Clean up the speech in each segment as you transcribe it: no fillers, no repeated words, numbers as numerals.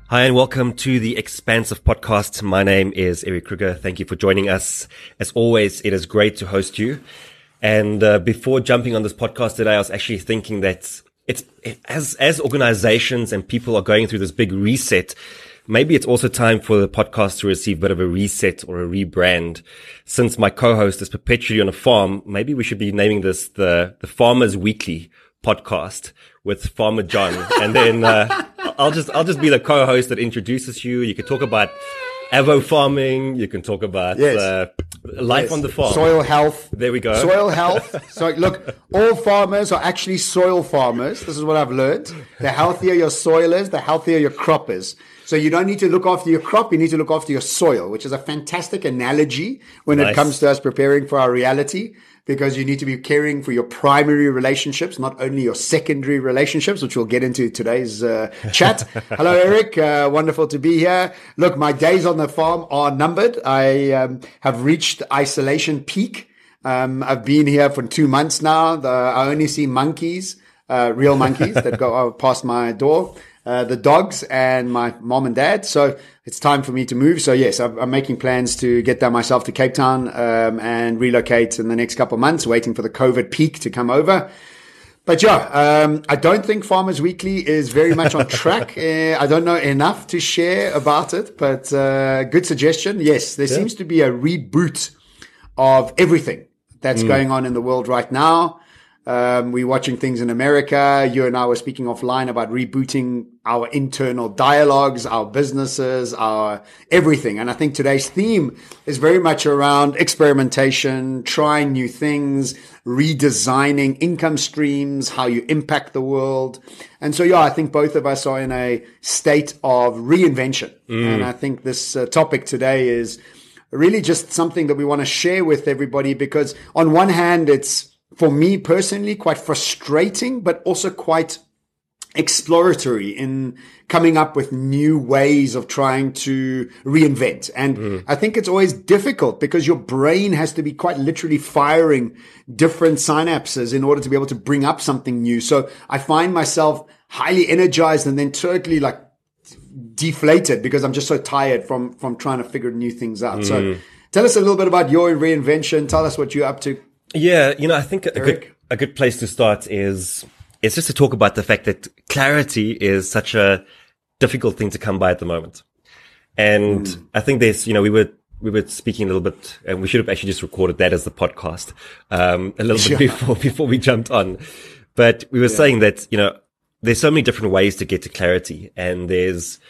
Hi, and welcome to the Expansive Podcast. My name is Eric Kruger. Thank you for joining us. As always, it is great to host you. And before jumping on this podcast today, I was actually thinking that as organizations and people are going through this big reset, maybe it's also time for the podcast to receive a bit of a reset or a rebrand. Since my co-host is perpetually on a farm, maybe we should be naming this the Farmers Weekly podcast with Farmer John. And then I'll just be the co-host that introduces you. You can talk about avo farming. You can talk about life on the farm. Soil health. There we go. Soil health. So look, all farmers are actually soil farmers. This is what I've learned. The healthier your soil is, the healthier your crop is. So you don't need to look after your crop. You need to look after your soil, which is a fantastic analogy when it comes to us preparing for our reality, because you need to be caring for your primary relationships, not only your secondary relationships, which we'll get into today's chat. Hello, Eric. Wonderful to be here. Look, my days on the farm are numbered. I have reached isolation peak. I've been here for 2 months now. I only see monkeys, real monkeys that go past my door. The dogs and my mom and dad. So it's time for me to move. So yes, I'm making plans to get down myself to Cape Town, and relocate in the next couple of months, waiting for the COVID peak to come over. But I don't think Farmers Weekly is very much on track. I don't know enough to share about it, but good suggestion. Yes, there seems to be a reboot of everything that's going on in the world right now. We're watching things in America. You and I were speaking offline about rebooting our internal dialogues, our businesses, our everything. And I think today's theme is very much around experimentation, trying new things, redesigning income streams, how you impact the world. And so, I think both of us are in a state of reinvention. And I think this topic today is really just something that we want to share with everybody, because on one hand, it's, for me personally, quite frustrating, but also quite exploratory in coming up with new ways of trying to reinvent. And I think it's always difficult because your brain has to be quite literally firing different synapses in order to be able to bring up something new. So I find myself highly energized and then totally like deflated because I'm just so tired from trying to figure new things out. So tell us a little bit about your reinvention. Tell us what you're up to. Yeah, I think a good place to start is just to talk about the fact that clarity is such a difficult thing to come by at the moment. And I think there's, we were speaking a little bit, and we should have actually just recorded that as the podcast, a little bit before we jumped on. But we were saying that, there's so many different ways to get to clarity, and there's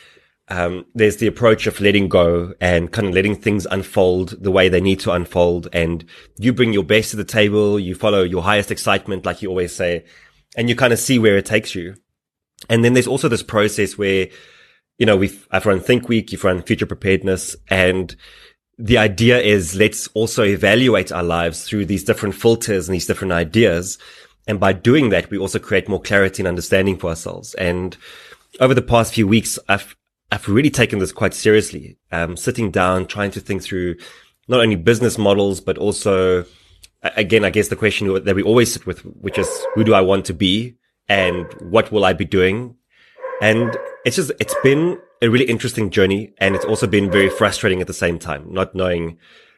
the approach of letting go and kind of letting things unfold the way they need to unfold. And you bring your best to the table. You follow your highest excitement, like you always say, and you kind of see where it takes you. And then there's also this process where, I've run Think Week, you've run Future Preparedness. And the idea is let's also evaluate our lives through these different filters and these different ideas. And by doing that, we also create more clarity and understanding for ourselves. And over the past few weeks, I've really taken this quite seriously, sitting down, trying to think through not only business models, but also, again, I guess the question that we always sit with, which is, who do I want to be and what will I be doing? And it's been a really interesting journey. And it's also been very frustrating at the same time, not knowing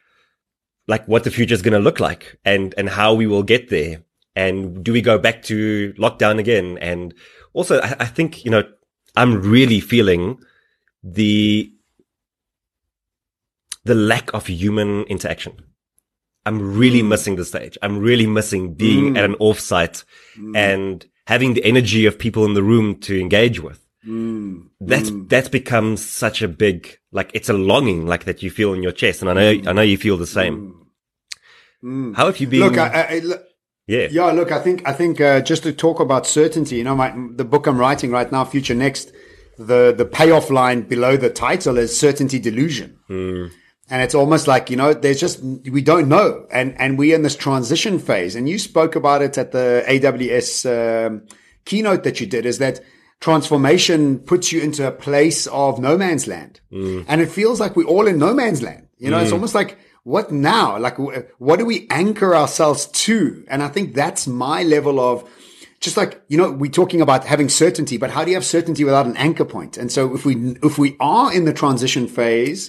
like what the future is going to look like and how we will get there. And do we go back to lockdown again? And also, I think, I'm really feeling the lack of human interaction. I'm really missing the stage. I'm really missing being at an offsite and having the energy of people in the room to engage with. That's become such a big, like, it's a longing like that you feel in your chest. And I know you feel the same. How have you been? Look, look, I think just to talk about certainty, the book I'm writing right now, Future Next, the payoff line below the title is certainty delusion. And it's almost like, we don't know. And we're in this transition phase. And you spoke about it at the AWS keynote that you did, is that transformation puts you into a place of no man's land. And it feels like we're all in no man's land. It's almost like, what now? Like, what do we anchor ourselves to? And I think that's my level of just like, we're talking about having certainty, but how do you have certainty without an anchor point? And so if we are in the transition phase,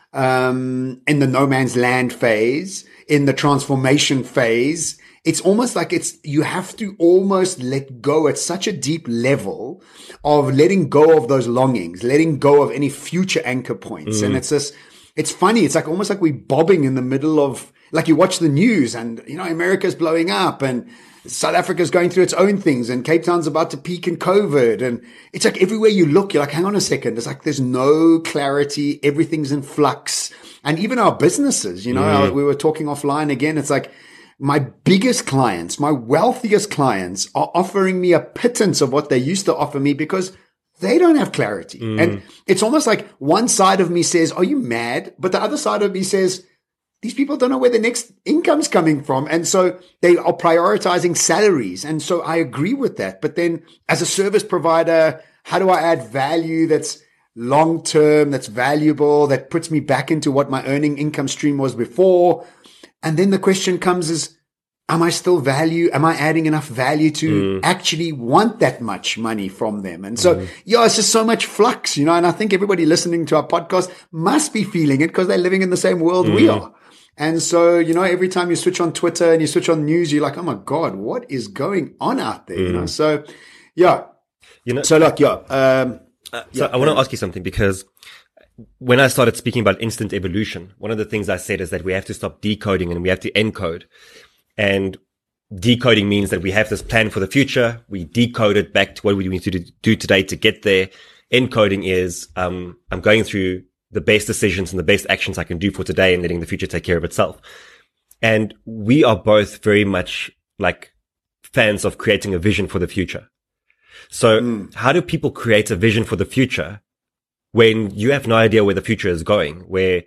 in the no man's land phase, in the transformation phase, it's almost like you have to almost let go at such a deep level of letting go of those longings, letting go of any future anchor points. And it's funny. It's like almost like we're bobbing in the middle of, like you watch the news and, America's blowing up and South Africa's going through its own things and Cape Town's about to peak in COVID. And it's like everywhere you look, you're like, hang on a second. It's like there's no clarity. Everything's in flux. And even our businesses, we were talking offline again. It's like my biggest clients, my wealthiest clients are offering me a pittance of what they used to offer me because they don't have clarity. And it's almost like one side of me says, are you mad? But the other side of me says, these people don't know where the next income's coming from. And so they are prioritizing salaries. And so I agree with that. But then as a service provider, how do I add value that's long-term, that's valuable, that puts me back into what my earning income stream was before? And then the question comes is, am I adding enough value to actually want that much money from them? And so, it's just so much flux, and I think everybody listening to our podcast must be feeling it because they're living in the same world we are. And so, every time you switch on Twitter and you switch on news, you're like, oh my God, what is going on out there? So, So I want to ask you something, because when I started speaking about instant evolution, one of the things I said is that we have to stop decoding and we have to encode. And decoding means that we have this plan for the future. We decode it back to what we need to do today to get there. Encoding is, I'm going through the best decisions and the best actions I can do for today and letting the future take care of itself. And we are both very much like fans of creating a vision for the future. So how do people create a vision for the future when you have no idea where the future is going? Where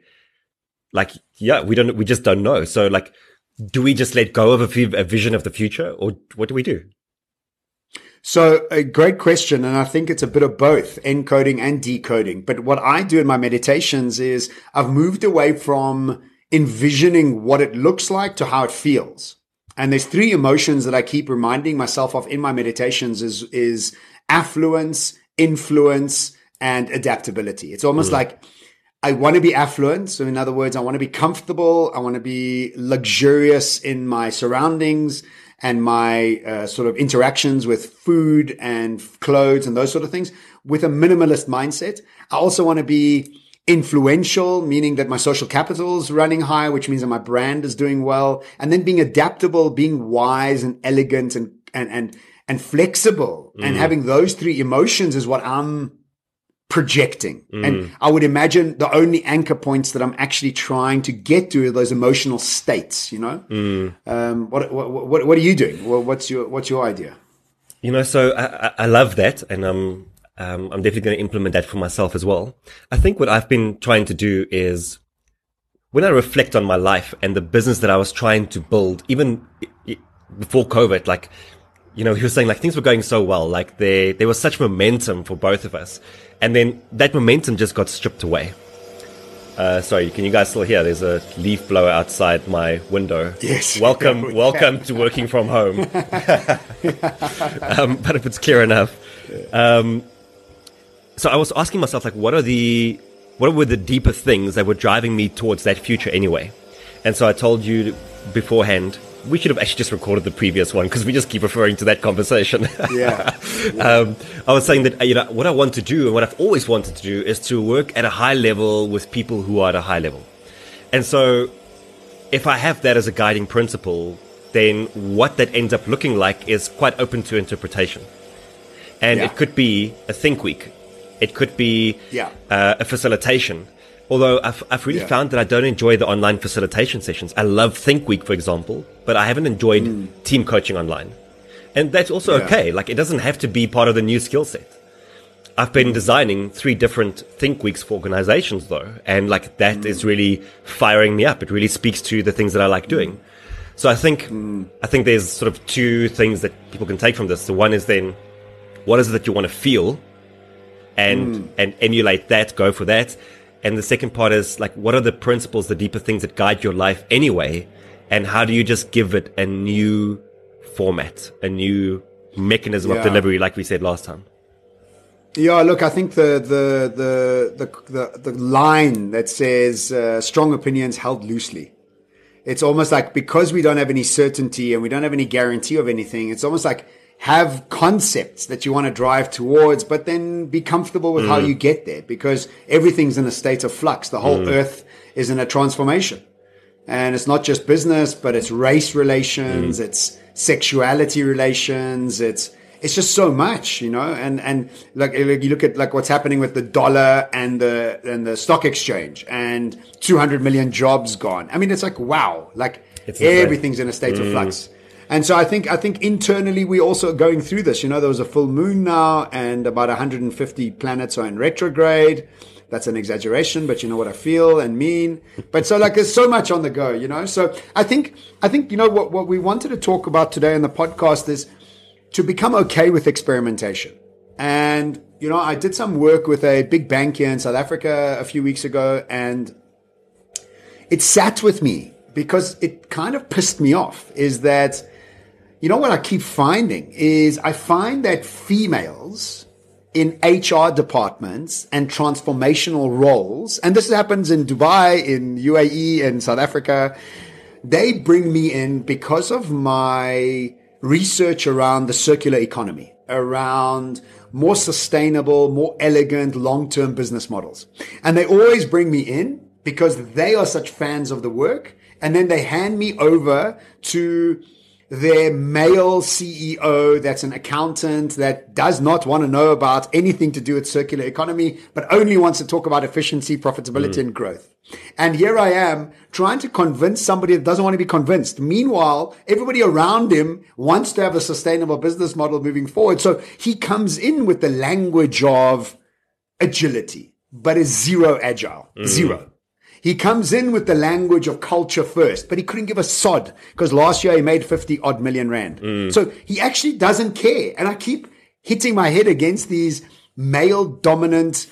we just don't know. So do we just let go of a vision of the future, or what do we do? So a great question. And I think it's a bit of both encoding and decoding. But what I do in my meditations is I've moved away from envisioning what it looks like to how it feels. And there's three emotions that I keep reminding myself of in my meditations is affluence, influence, and adaptability. It's almost like I want to be affluent. So in other words, I want to be comfortable. I want to be luxurious in my surroundings and my sort of interactions with food and clothes and those sort of things with a minimalist mindset. I also want to be influential, meaning that my social capital is running high, which means that my brand is doing well. And then being adaptable, being wise and elegant and flexible. And having those three emotions is what I'm projecting. And I would imagine the only anchor points that I'm actually trying to get to are those emotional states, What are you doing? What's your idea? So I love that. And I'm definitely going to implement that for myself as well. I think what I've been trying to do is when I reflect on my life and the business that I was trying to build, even before COVID, he was saying things were going so well, there was such momentum for both of us. And then that momentum just got stripped away. Sorry, can you guys still hear? There's a leaf blower outside my window. Yes. Welcome to working from home. But if it's clear enough. So I was asking myself, what were the deeper things that were driving me towards that future anyway? And so I told you beforehand, we should have actually just recorded the previous one because we just keep referring to that conversation. Yeah. I was saying that, what I want to do and what I've always wanted to do is to work at a high level with people who are at a high level. And so if I have that as a guiding principle, then what that ends up looking like is quite open to interpretation. And it could be a think week. It could be a facilitation. Although I've really found that I don't enjoy the online facilitation sessions. I love Think Week, for example, but I haven't enjoyed team coaching online. And that's also okay. It doesn't have to be part of the new skill set. I've been designing 3 different Think Weeks for organizations though. And that is really firing me up. It really speaks to the things that I like doing. So I think there's sort of 2 things that people can take from this. So one is then, what is it that you want to feel? And emulate that, go for that. And the second part is what are the principles, the deeper things that guide your life anyway? And how do you just give it a new format, a new mechanism of delivery, like we said last time. Yeah, look, I think the line that says strong opinions held loosely. It's almost like, because we don't have any certainty and we don't have any guarantee of anything, it's almost like have concepts that you want to drive towards, but then be comfortable with how you get there, because everything's in a state of flux. The whole earth is in a transformation. And it's not just business, but it's race relations, it's sexuality relations, it's just so much, you know, and like you look at like what's happening with the dollar and the stock exchange, and 200 million jobs gone. I mean, it's like, wow, like everything's in a state of flux. And so I think internally we're also going through this. You know, there was a full moon now, and about 150 planets are in retrograde. That's an exaggeration, but you know what I feel and mean. But so like there's so much on the go, you know. So I think you know what we wanted to talk about today in the podcast is to become okay with experimentation. And you know, I did some work with a big bank here in South Africa a few weeks ago, and it sat with me because it kind of pissed me off. Is that, you know, what I keep finding is I find that females in HR departments and transformational roles, and this happens in Dubai, in UAE, and South Africa, they bring me in because of my research around the circular economy, around more sustainable, more elegant, long-term business models. And they always bring me in because they are such fans of the work, and then they hand me over to their male CEO that's an accountant that does not want to know about anything to do with circular economy, but only wants to talk about efficiency, profitability, and growth. And here I am trying to convince somebody that doesn't want to be convinced. Meanwhile, everybody around him wants to have a sustainable business model moving forward. So he comes in with the language of agility, but is zero agile, zero. He comes in with the language of culture first, but he couldn't give a sod because last year he made 50 odd million rand. So he actually doesn't care. And I keep hitting my head against these male dominant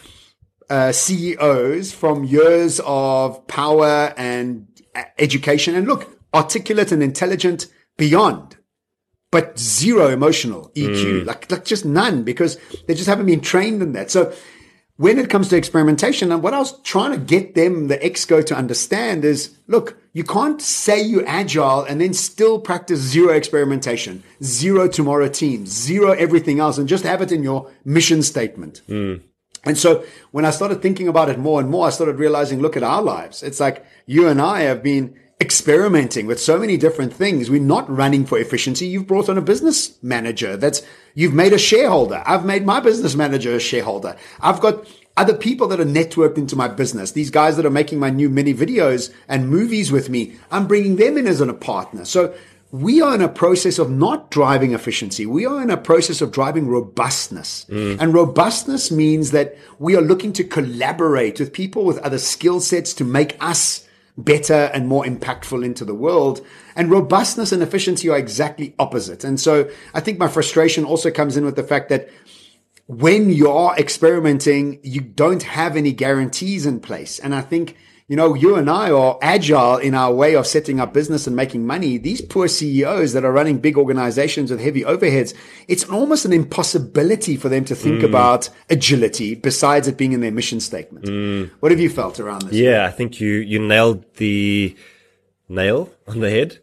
CEOs from years of power and education. And look, articulate and intelligent beyond, but zero emotional EQ, like just none, because they just haven't been trained in that. So when it comes to experimentation, and what I was trying to get them, the exco, to understand is, look, you can't say you're agile and then still practice zero experimentation, zero tomorrow teams, zero everything else, and just have it in your mission statement. And so when I started thinking about it more and more, I started realizing, look at our lives. It's like you and I have been experimenting with so many different things. We're not running for efficiency. You've brought on a business manager. You've made a shareholder. I've made my business manager a shareholder. I've got other people that are networked into my business. These guys that are making my new mini videos and movies with me, I'm bringing them in as a partner. So we are in a process of not driving efficiency. We are in a process of driving robustness. And robustness means that we are looking to collaborate with people with other skill sets to make us better and more impactful into the world. And robustness and efficiency are exactly opposite. And so I think my frustration also comes in with the fact that when you're experimenting, you don't have any guarantees in place. And I think, you know, you and I are agile in our way of setting up business and making money. These poor CEOs that are running big organizations with heavy overheads, it's almost an impossibility for them to think about agility besides it being in their mission statement. What have you felt around this? Yeah, I think you nailed the nail on the head.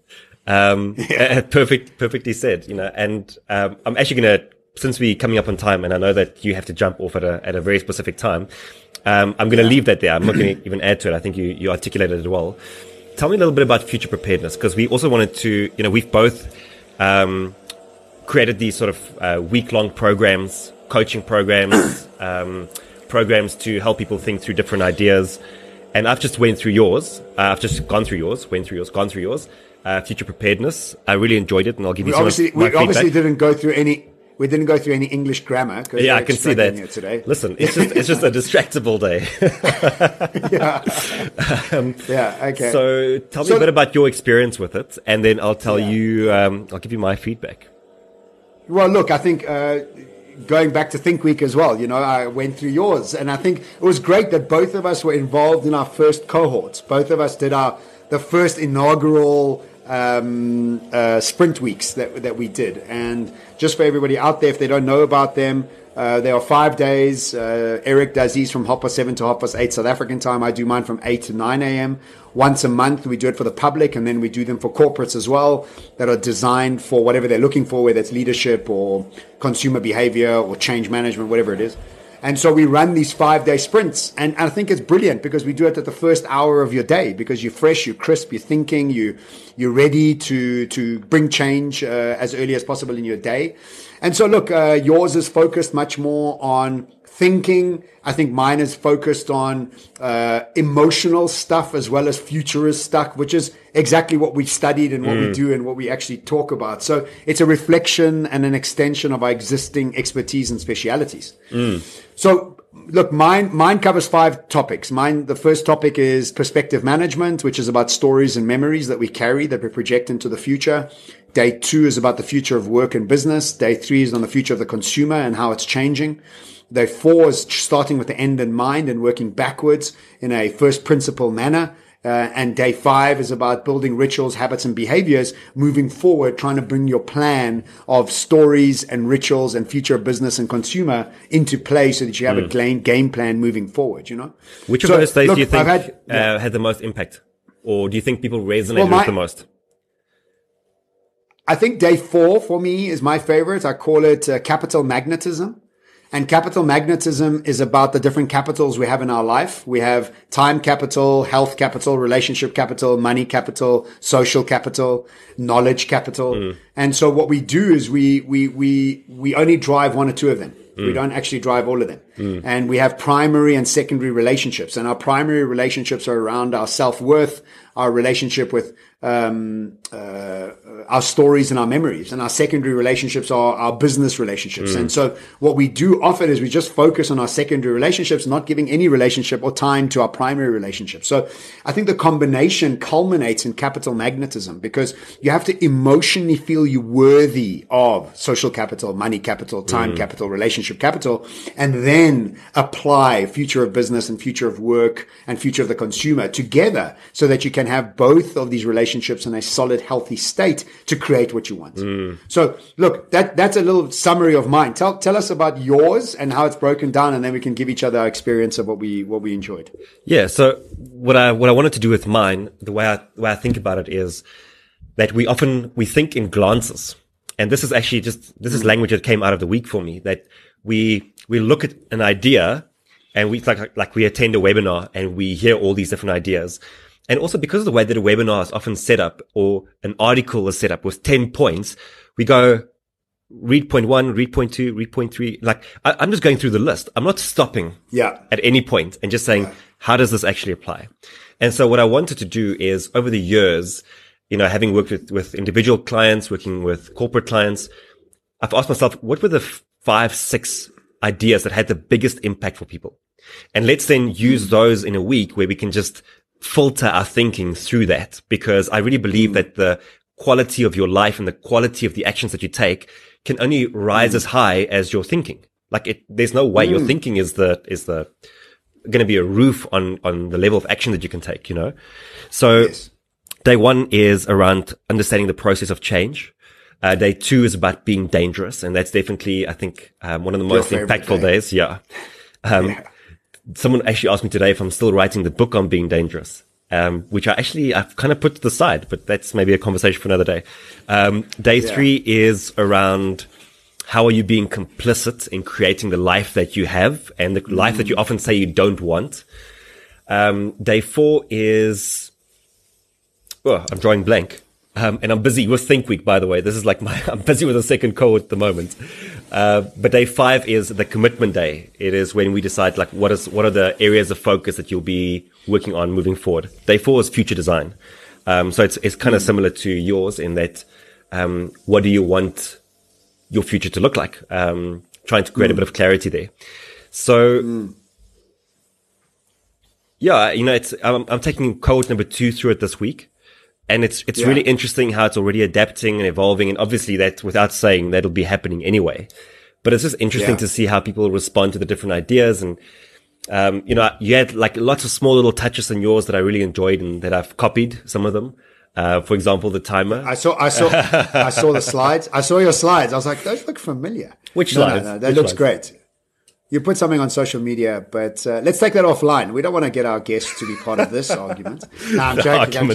Perfectly said, you know, and I'm actually going to, since we're coming up on time and I know that you have to jump off at a very specific time, I'm going to leave that there. I'm not going to even add to it. I think you articulated it well. Tell me a little bit about future preparedness, because we also wanted to, you know, we've both created these sort of week-long programs, coaching programs, programs to help people think through different ideas. And I've just went through yours. I've just gone through yours, gone through yours. Future preparedness. I really enjoyed it, and I'll give you some of my feedback. We obviously didn't go through any. We didn't go through any English grammar. Yeah, I can see that. Today. Listen, it's just a distractible day. Okay. So tell me a bit about your experience with it, and then I'll tell you. I'll give you my feedback. Well, look, I think going back to Think Week as well. You know, I went through yours, and I think it was great that both of us were involved in our first cohorts. Both of us did the first inaugural sprint weeks that we did. And just for everybody out there, if they don't know about them, there are 5 days. Eric does these from 7:30 to 8:30 South African time. I do mine from 8 to 9 a.m. Once a month, we do it for the public, and then we do them for corporates as well that are designed for whatever they're looking for, whether it's leadership or consumer behavior or change management, whatever it is. And so we run these 5-day sprints. And I think it's brilliant because we do it at the first hour of your day because you're fresh, you're crisp, you're thinking, you're ready to bring change as early as possible in your day. And so look, yours is focused much more on thinking. I think mine is focused on emotional stuff as well as futurist stuff, which is exactly what we've studied and what we do and what we actually talk about. So it's a reflection and an extension of our existing expertise and specialities. So look, mine covers 5 topics. The first topic is perspective management, which is about stories and memories that we carry, that we project into the future. Day 2 is about the future of work and business. Day 3 is on the future of the consumer and how it's changing. Day 4 is starting with the end in mind and working backwards in a first principle manner. And day 5 is about building rituals, habits, and behaviors moving forward, trying to bring your plan of stories and rituals and future of business and consumer into play so that you have a game plan moving forward, you know? Which of those days do you think had the most impact? Or do you think people resonate with the most? I think day 4 for me is my favorite. I call it capital magnetism. And capital magnetism is about the different capitals we have in our life. We have time capital, health capital, relationship capital, money capital, social capital, knowledge capital. And so what we do is we only drive 1 or 2 of them. We don't actually drive all of them. And we have primary and secondary relationships. And our primary relationships are around our self-worth, our relationship with our stories and our memories, and our secondary relationships are our business relationships. And so what we do often is we just focus on our secondary relationships, not giving any relationship or time to our primary relationship. So I think the combination culminates in capital magnetism because you have to emotionally feel you worthy of social capital, money capital, time capital, relationship capital, and then apply future of business and future of work and future of the consumer together so that you can have both of these relationships in a solid, healthy state to create what you want. So look, that's a little summary of mine. Tell us about yours and how it's broken down, and then we can give each other our experience of what we enjoyed. Yeah. So what I wanted to do with mine, the way I think about it is that we think in glances. And this is actually this is language that came out of the week for me, that we look at an idea and we like we attend a webinar and we hear all these different ideas. And also because of the way that a webinar is often set up or an article is set up with 10 points, we go read point 1, read point 2, read point 3. Like I'm just going through the list. I'm not stopping at any point and just saying, how does this actually apply? And so what I wanted to do is over the years, having worked with individual clients, working with corporate clients, I've asked myself, what were the 5, 6 ideas that had the biggest impact for people? And let's then use those in a week where we can just filter our thinking through that, because I really believe that the quality of your life and the quality of the actions that you take can only rise as high as your thinking. Like there's no way your thinking is going to be a roof on the level of action that you can take, So day 1 is around understanding the process of change. Day 2 is about being dangerous. And that's definitely, I think, one of the most impactful days. Yeah. Someone actually asked me today if I'm still writing the book on being dangerous, which I've kind of put to the side, but that's maybe a conversation for another day. Day 3 is around how are you being complicit in creating the life that you have and the life that you often say you don't want. Day 4 is, I'm drawing blank. And I'm busy with Think Week, by the way. This is like I'm busy with a second cohort at the moment. But day 5 is the commitment day. It is when we decide what are the areas of focus that you'll be working on moving forward. Day 4 is future design. So it's kind of similar to yours in that, what do you want your future to look like? Trying to create a bit of clarity there. So, I'm taking cohort number 2 through it this week. And it's really interesting how it's already adapting and evolving. And obviously that, without saying, that'll be happening anyway. But it's just interesting to see how people respond to the different ideas. And, you had like lots of small little touches in yours that I really enjoyed and that I've copied some of them. For example, the timer. I saw the slides. I saw your slides. I was like, those look familiar. Which slides? No, that looks great. You put something on social media, but let's take that offline. We don't want to get our guests to be part of this argument. No, I'm joking.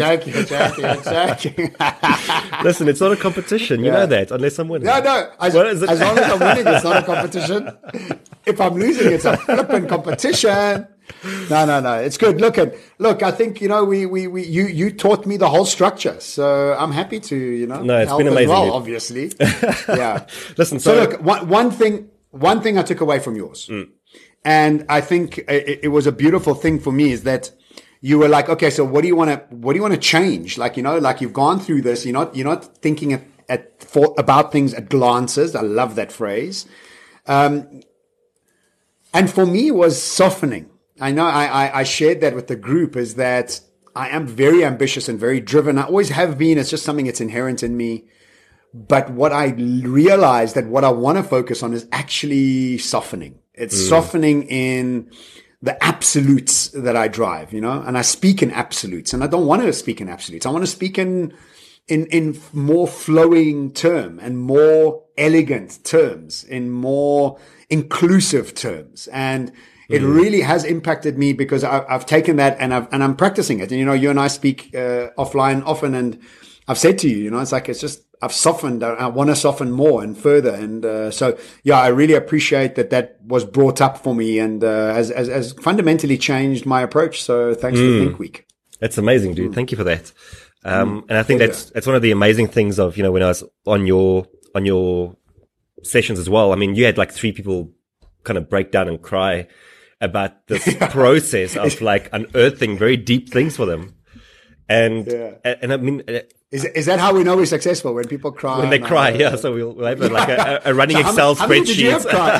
Listen, it's not a competition. You know that, unless I'm winning. No. As long as I'm winning, it's not a competition. If I'm losing, it's a flipping competition. No. It's good. Look. I think you taught me the whole structure, so I'm happy to No, it's been amazing. Well, obviously, yeah. Listen. So look, one thing I took away from yours, and I think it was a beautiful thing for me, is that you were like, okay, so what do you want to change? Like, like you've gone through this. You're not thinking about things at glances. I love that phrase. And for me, it was softening. I know I shared that with the group, is that I am very ambitious and very driven. I always have been. It's just something that's inherent in me. But what I realized, that what I want to focus on is actually softening. It's softening in the absolutes that I drive, and I speak in absolutes, and I don't want to speak in absolutes. I want to speak in more flowing term and more elegant terms, in more inclusive terms. And it really has impacted me, because I've taken that and I'm practicing it. And, you and I speak offline often, and I've said to you, it's just, I've softened. I want to soften more and further. And so, yeah, I really appreciate that was brought up for me, and has fundamentally changed my approach. So thanks to Think Week. That's amazing, dude. Thank you for that. And I think that's one of the amazing things of, when I was on your sessions as well. I mean, you had like 3 people kind of break down and cry about this process of like unearthing very deep things for them. And I mean, is that how we know we're successful? When people cry? When they cry, yeah. So we'll have like a running Excel how spreadsheet. Many did you have cry?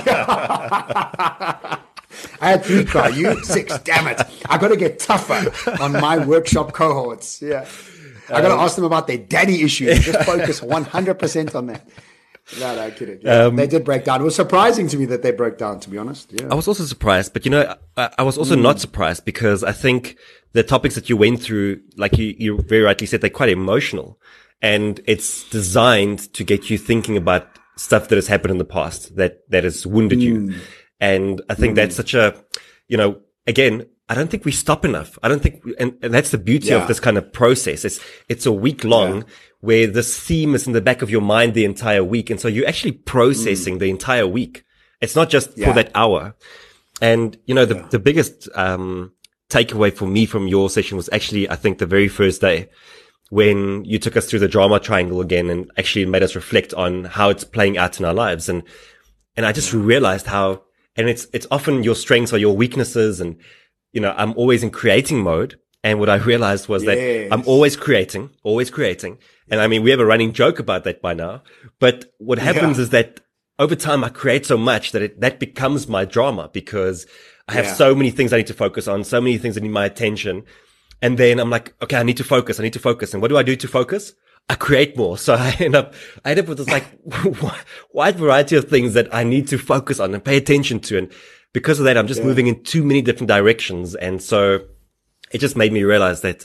I had 3 cry. You 6. Damn it! I got to get tougher on my workshop cohorts. Yeah, I got to ask them about their daddy issues. Just focus 100% on that. No, kidding. Yeah, they did break down. It was surprising to me that they broke down, to be honest. Yeah. I was also surprised, but I was also not surprised, because I think the topics that you went through, like you very rightly said, they're quite emotional, and it's designed to get you thinking about stuff that has happened in the past that has wounded you. And I think that's such a, again, I don't think we stop enough. I don't think, and that's the beauty of this kind of process. It's a week long where this theme is in the back of your mind the entire week. And so you're actually processing the entire week. It's not just for that hour. And, the biggest, takeaway for me from your session was actually, I think, the very first day when you took us through the drama triangle again and actually made us reflect on how it's playing out in our lives. And I just realized how, and it's often your strengths or your weaknesses. And, I'm always in creating mode. And what I realized was that I'm always creating. And I mean, we have a running joke about that by now. But what happens is that over time I create so much that that becomes my drama, because I have so many things I need to focus on, so many things that need my attention. And then I'm like, okay, I need to focus. And what do I do to focus? I create more. So I end up with this like wide variety of things that I need to focus on and pay attention to. And because of that, I'm just moving in too many different directions. And so it just made me realize that,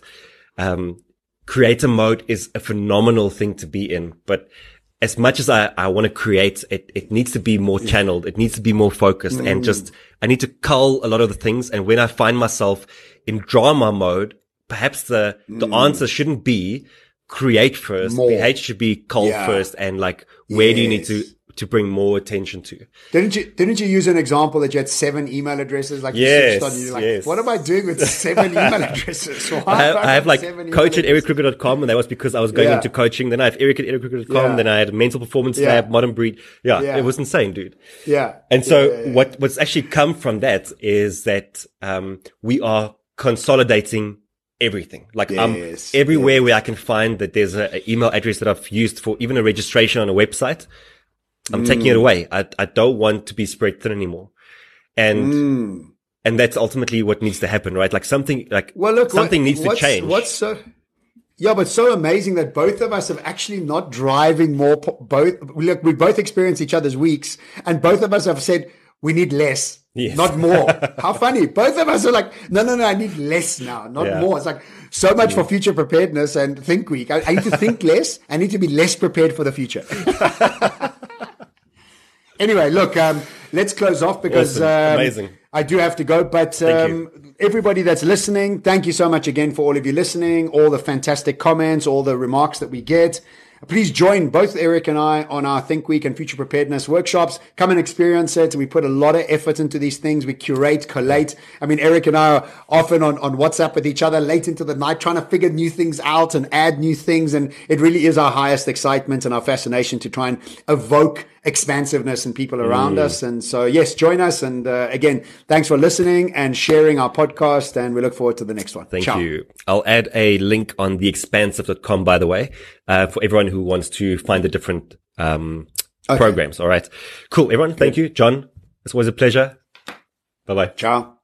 creator mode is a phenomenal thing to be in. But as much as I want to create, it needs to be more channeled. It needs to be more focused, and just, I need to cull a lot of the things. And when I find myself in drama mode, perhaps the answer shouldn't be create first. It should be cull first. And like, where do you need to bring more attention to? Didn't you use an example that you had 7 email addresses? Like, yes, you're like, what am I doing with 7 email addresses? I have like coach@erickrugger.com, and that was because I was going into coaching. Then I have eric@erickrugger.com. Then I had mental performance lab, modern breed. It was insane, dude. And so what's actually come from that is that, we are consolidating everything. Like, everywhere where I can find that there's an email address that I've used for even a registration on a website, I'm taking it away. I don't want to be spread thin anymore. And that's ultimately what needs to happen, right? Like something needs to change. But so amazing that both of us have actually not driving more. We both experienced each other's weeks, and both of us have said, we need less, Yes. not more. How funny. Both of us are like, no, I need less now, not more. It's like so much for future preparedness and Think Week. I need to think less. I need to be less prepared for the future. Anyway, look, let's close off because Amazing. I do have to go. But everybody that's listening, thank you so much again for all of you listening, all the fantastic comments, all the remarks that we get. Please join both Eric and I on our Think Week and Future Preparedness workshops. Come and experience it. We put a lot of effort into these things. We curate, collate. I mean, Eric and I are often on WhatsApp with each other late into the night, trying to figure new things out and add new things. And it really is our highest excitement and our fascination to try and evoke expansiveness in people around us. And so, yes, join us. And again, thanks for listening and sharing our podcast. And we look forward to the next one. Thank you. I'll add a link on theexpansive.com, by the way, for everyone who wants to find the different programs. All right. Cool. Everyone, thank you. John, it's always a pleasure. Bye-bye. Ciao.